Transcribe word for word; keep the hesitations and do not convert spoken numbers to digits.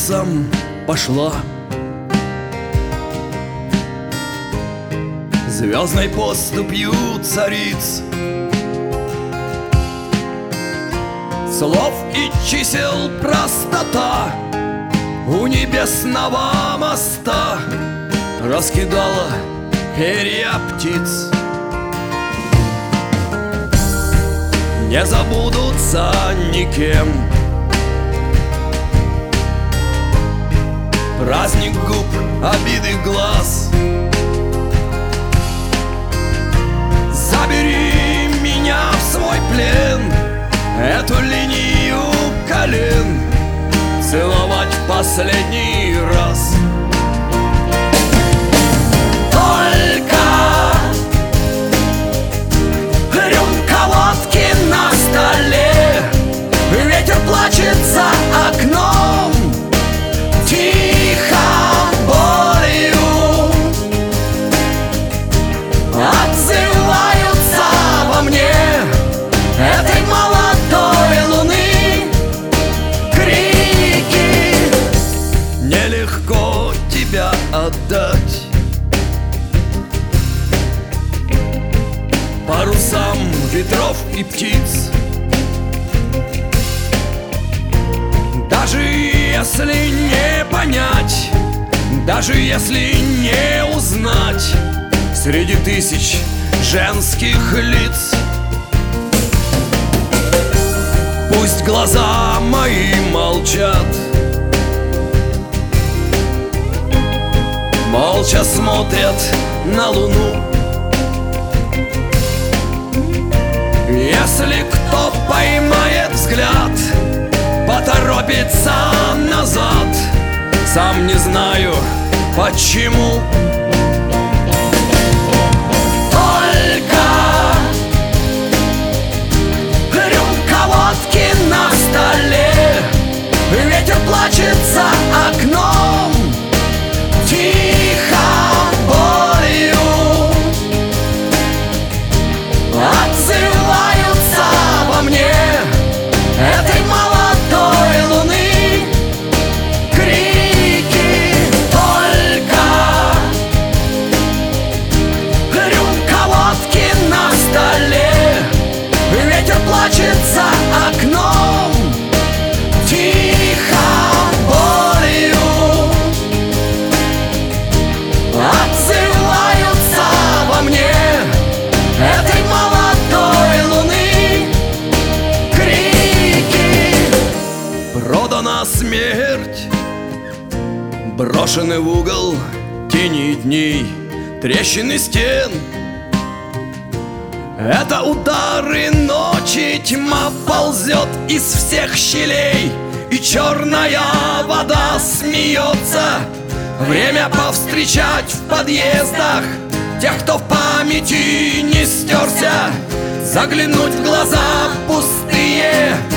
улицам пошла. Звездной поступью цариц, слов и чисел простота у небесного моста раскидала перья птиц. Не забудутся никем праздник губ, обиды глаз. Забери меня в свой плен, эту линию колен целовать в последний раз. Только рюмка водки на столе, ветер плачет за окном, тихо болью отзываются во мне этой молодой луны крики. Нелегко тебя отдать парусам ветров и птиц, даже если не понять, даже если не узнать среди тысяч женских лиц. Пусть глаза мои молчат, молча смотрят на луну. Если кто поймает взгляд, поторопится назад, сам не знаю почему. Только рюмка водки на столе, ветер плачет за окном, тихо болью отзываются во мне этой молодой луны крики. Только рюмка водки на столе, ветер плачет за окном, тихо болью отзываются во мне этой молодой луны крики. Продана смерть, брошены в угол тени дней, трещины стен. Это удары ночи, тьма ползет из всех щелей, и черная вода смеется. Время повстречать в подъездах тех, кто в памяти не стерся, заглянуть в глаза пустые